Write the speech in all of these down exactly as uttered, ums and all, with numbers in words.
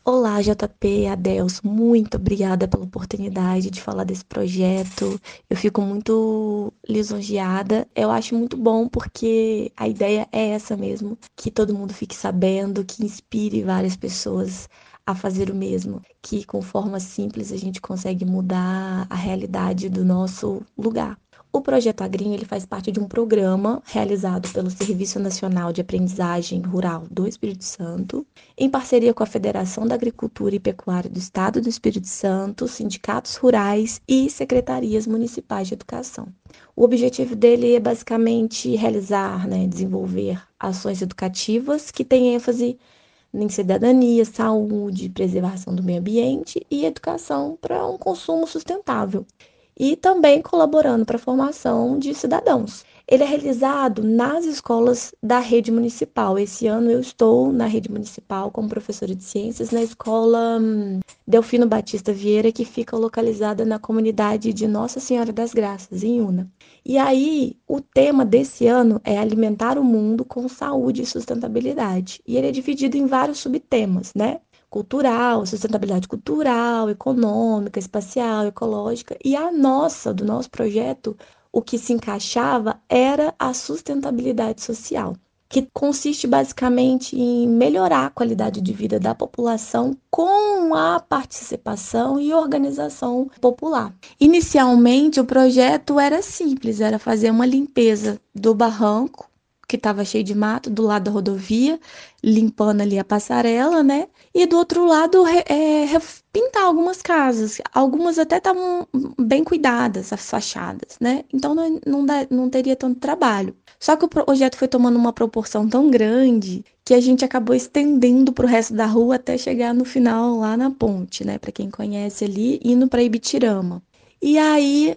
Olá, J P, Adeus, muito obrigada pela oportunidade de falar desse projeto. Eu fico muito lisonjeada. Eu acho muito bom porque a ideia é essa mesmo, que todo mundo fique sabendo, que inspire várias pessoas a fazer o mesmo, que com forma simples a gente consegue mudar a realidade do nosso lugar. O Projeto Agrinho ele faz parte de um programa realizado pelo Serviço Nacional de Aprendizagem Rural do Espírito Santo, em parceria com a Federação da Agricultura e Pecuária do Estado do Espírito Santo, sindicatos rurais e secretarias municipais de educação. O objetivo dele é basicamente realizar, né, desenvolver ações educativas que têm ênfase em cidadania, saúde, preservação do meio ambiente e educação para um consumo sustentável e também colaborando para a formação de cidadãos. Ele é realizado nas escolas da rede municipal. Esse ano eu estou na rede municipal como professora de ciências na escola hum, Delfino Batista Vieira, que fica localizada na comunidade de Nossa Senhora das Graças, em Una. E aí, o tema desse ano é alimentar o mundo com saúde e sustentabilidade. E ele é dividido em vários subtemas, né? Cultural, sustentabilidade cultural, econômica, espacial, ecológica. E a nossa, do nosso projeto, o que se encaixava era a sustentabilidade social, que consiste basicamente em melhorar a qualidade de vida da população com a participação e organização popular. Inicialmente, o projeto era simples, era fazer uma limpeza do barranco que estava cheio de mato do lado da rodovia, limpando ali a passarela, né? E do outro lado, é, pintar algumas casas. Algumas até estavam bem cuidadas, as fachadas, né? Então não, não, dá, não teria tanto trabalho. Só que o projeto foi tomando uma proporção tão grande que a gente acabou estendendo para o resto da rua até chegar no final lá na ponte, né? Para quem conhece ali, indo para Ibitirama. E aí,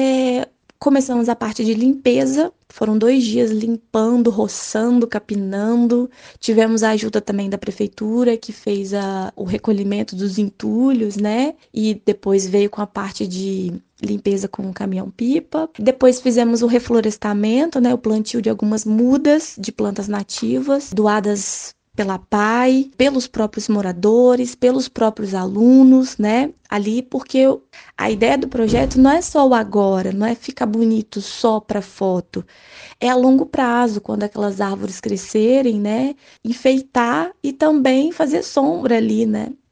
é, começamos a parte de limpeza. Foram dois dias limpando, roçando, capinando. Tivemos a ajuda também da prefeitura, que fez a, o recolhimento dos entulhos, né? E depois veio com a parte de limpeza com o caminhão-pipa. Depois fizemos o reflorestamento, né? O plantio de algumas mudas de plantas nativas, doadas pela P A I, pelos próprios moradores, pelos próprios alunos, né? Ali, porque a ideia do projeto não é só o agora, não é ficar bonito só para foto, é a longo prazo, quando aquelas árvores crescerem, né? Enfeitar e também fazer sombra ali, né?